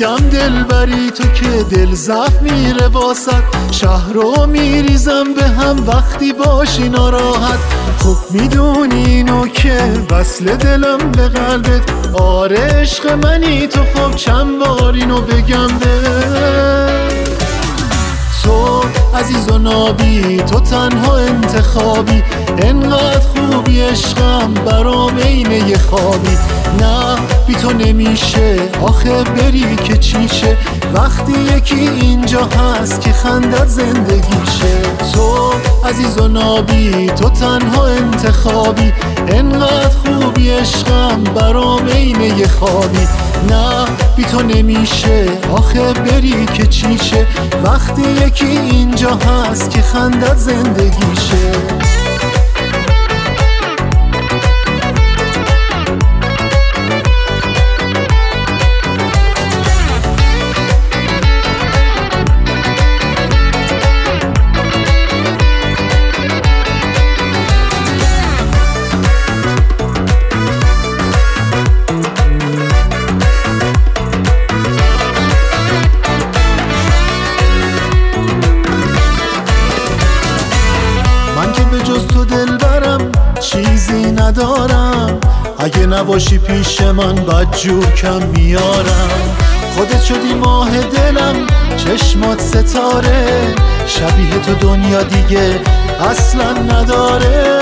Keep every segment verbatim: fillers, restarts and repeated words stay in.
میگم دل بری تو که دل ضعف میره واسط، شهر رو میریزم به هم وقتی باشی ناراحت. خب میدونی اینو که وصل دلم به قلبت، آره عشق منی تو، خب چند بار اینو بگم بهت. تو عزیز و نابی، تو تنها انتخابی، انقدر خوبی عشقم برام اینه یه خوابی. نه بی تو نمیشه آخه بری که چیشه، وقتی یکی اینجا هست که خندت زندگیشه. تو عزیز و نابی، تو تنها انتخابی، انقدر خوبی عشقم برام اینه یه خوابی. نه بی تو نمیشه آخه بری که چیشه، وقتی یکی اینجا هست که خندت زندگیشه. جز تو دل برم چیزی ندارم، اگه نباشی پیش من بدجور کم میارم. خودت شدی ماه دلم، چشمات ستاره، شبیه تو دنیا دیگه اصلا نداره.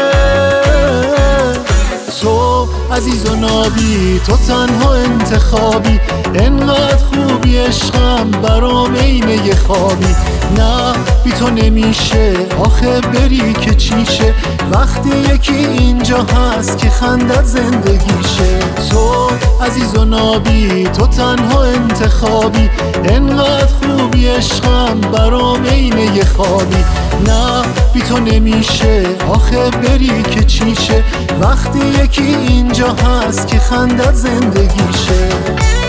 تو عزیز و نابی، تو تنها انتخابی، انقدر خوبی عشقم برام اینه یه خوابی. نه بی تو نمیشه آخه بری که چیشه، وقتی یکی اینجا هست که خندت زندگیشه. تو عزیز و نابی، تو تنها انتخابی، انقدر خوبی عشقم برام اینه یه خوابی. نه بی تو نمیشه آخه بری که چیشه، وقتی یکی اینجا هست که خندت زندگیشه.